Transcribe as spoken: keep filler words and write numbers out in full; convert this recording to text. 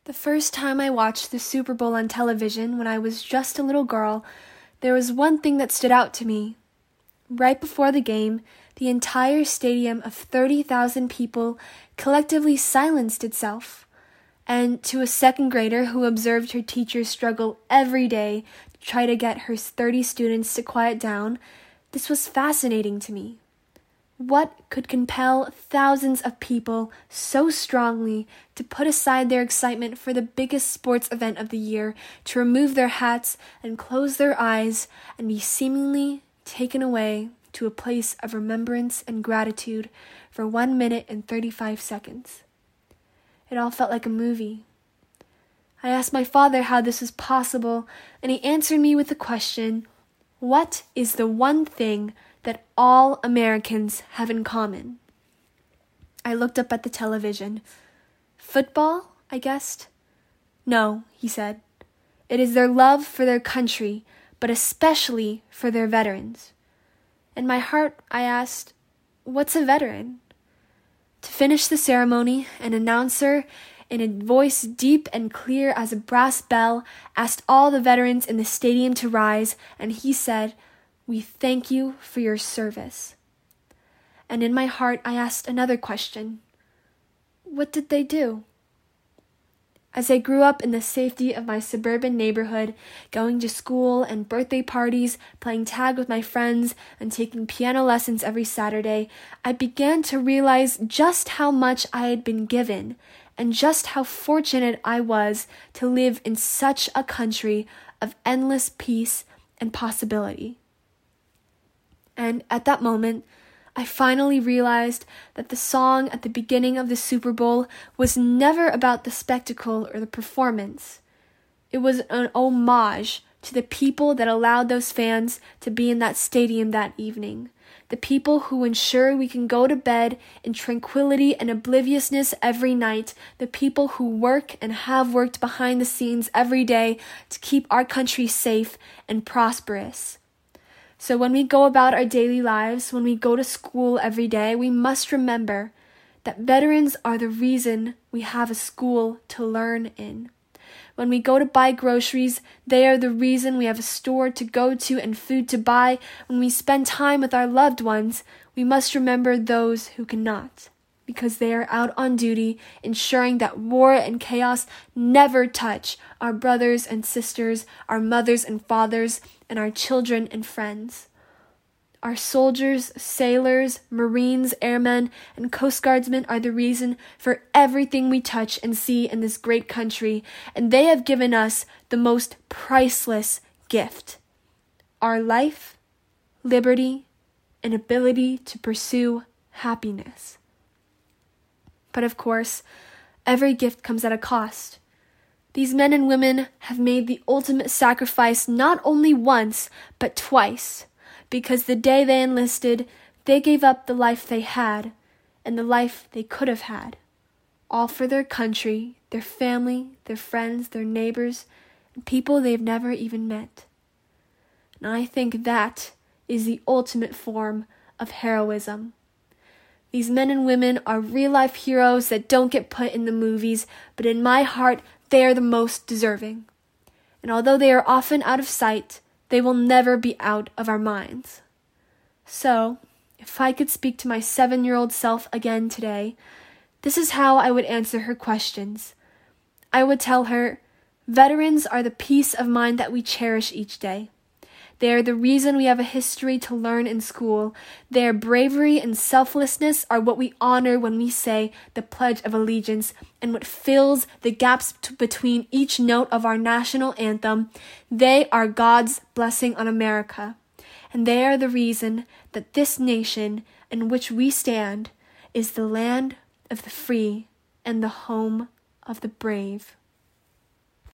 The first time I watched the Super Bowl on television when I was just a little girl, there was one thing that stood out to me. Right before the game, the entire stadium of thirty thousand people collectively silenced itself. And to a second grader who observed her teacher struggle every day to try to get her thirty students to quiet down, this was fascinating to me. What could compel thousands of people so strongly to put aside their excitement for the biggest sports event of the year, to remove their hats and close their eyes and be seemingly taken away to a place of remembrance and gratitude for one minute and thirty-five seconds? It all felt like a movie. I asked my father how this was possible, and he answered me with the question, what is the one thing that all Americans have in common? I looked up at the television. Football, I guessed. No, he said. It is their love for their country, but especially for their veterans. In my heart, I asked, what's a veteran? To finish the ceremony, an announcer, in a voice deep and clear as a brass bell, asked all the veterans in the stadium to rise, and he said, "We thank you for your service." And in my heart, I asked another question. What did they do? As I grew up in the safety of my suburban neighborhood, going to school and birthday parties, playing tag with my friends, and taking piano lessons every Saturday, I began to realize just how much I had been given, and just how fortunate I was to live in such a country of endless peace and possibility. And at that moment, I finally realized that the song at the beginning of the Super Bowl was never about the spectacle or the performance. It was an homage to the people that allowed those fans to be in that stadium that evening. The people who ensure we can go to bed in tranquility and obliviousness every night. The people who work and have worked behind the scenes every day to keep our country safe and prosperous. So when we go about our daily lives, when we go to school every day, we must remember that veterans are the reason we have a school to learn in. When we go to buy groceries, they are the reason we have a store to go to and food to buy. When we spend time with our loved ones, we must remember those who cannot, because they are out on duty, ensuring that war and chaos never touch our brothers and sisters, our mothers and fathers, and our children and friends. Our soldiers, sailors, Marines, airmen, and Coast Guardsmen are the reason for everything we touch and see in this great country, and they have given us the most priceless gift: our life, liberty, and ability to pursue happiness. But of course, every gift comes at a cost. These men and women have made the ultimate sacrifice not only once, but twice, because the day they enlisted, they gave up the life they had and the life they could have had, all for their country, their family, their friends, their neighbors, and people they've never even met. And I think that is the ultimate form of heroism. These men and women are real-life heroes that don't get put in the movies, but in my heart, they are the most deserving. And although they are often out of sight, they will never be out of our minds. So, if I could speak to my seven-year-old self again today, this is how I would answer her questions. I would tell her, veterans are the peace of mind that we cherish each day. They are the reason we have a history to learn in school. Their bravery and selflessness are what we honor when we say the Pledge of Allegiance, and what fills the gaps t- between each note of our national anthem. They are God's blessing on America, and they are the reason that this nation in which we stand is the land of the free and the home of the brave.